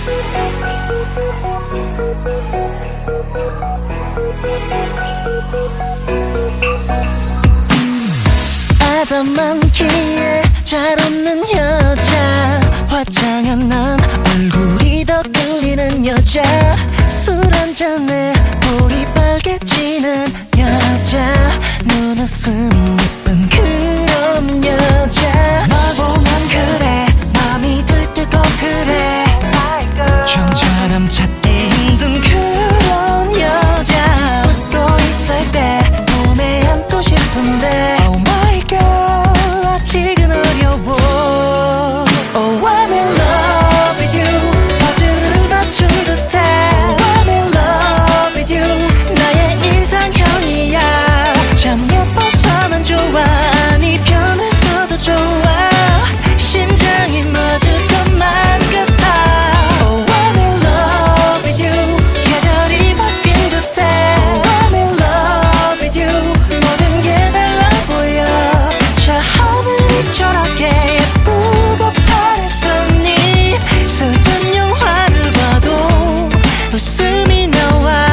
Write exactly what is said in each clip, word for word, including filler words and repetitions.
아담한기에 잘 웃는 여자, 화장한 난 얼굴이 더 끌리는 여자, 술 한잔에 볼이 빨개지는 여자, 눈웃음이 예쁜 그런 여자. 널 보면 그래 맘이 들뜨고 그래 좀처럼 찾기 힘든 그런 여자. 웃고 있을 때 몸에 안고 싶은데 Oh my girl 아직은 어려워. Oh I'm in love with you 퍼즐을 맞춘 듯해. Oh I'm in love with you 나의 이상형이야. 참 예뻐서 난 좋아 아니 변했어도 좋아 심장이 멎을 것만 같아. Oh I'm in love with you 계절이 바뀐 듯해. Oh I'm in love with you 모든 게 달라 보여. 저 하늘이 저렇게 예쁘고 파랬었니. 슬픈 영화를 봐도 웃음이 나와.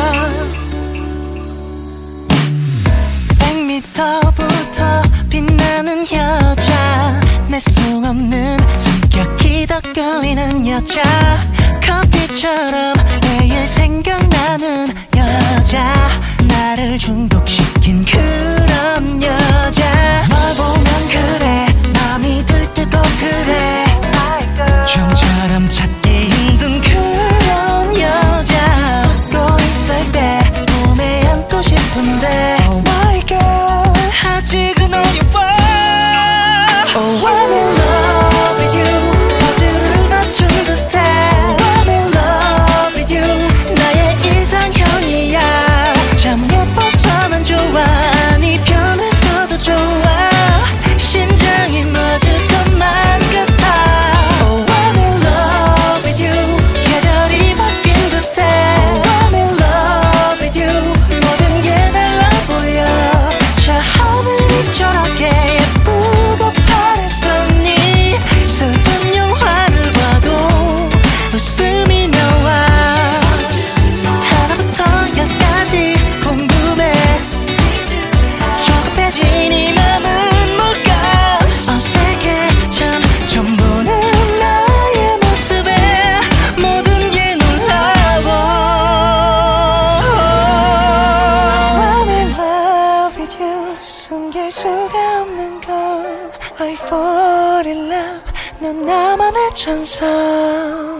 백 미터부터 빛나는 여자, 내숭 없는 성격이 더 끌리는 여자, 커피처럼 매일 생각나는 여자, 나를 중독시킨 그런 여자. 널 보면 그래 맘이 들뜨고 그래 좀처럼 찾기 힘든 그런 여자. 웃고 있을 때 몸에 안고 싶은데 Oh my girl 아직은 어려워. Oh I'm in love with you 퍼즐을 맞춘 듯해. Oh I'm in love with you 나의 이상형이야. 참 예뻐서 난 좋아 아니 변했어도 좋아 심장이 멎을 것만 같아. Oh I'm in love with you 계절이 바뀐 듯해. Oh I'm in love with you 모든 게 달라 보여. 저 하늘이 저렇게 예쁘고 파랬었니. 슬픈 영화를 봐도 웃음이 나와. 하나부터 열까지 궁금해. 조급해진 이 맘은 뭘까. 어색해 참 처음 보는 나의 모습에 모든 게 놀라워. I'm in love with you 숨길 수가 없는 건 I fall in love 넌 나만의 천사.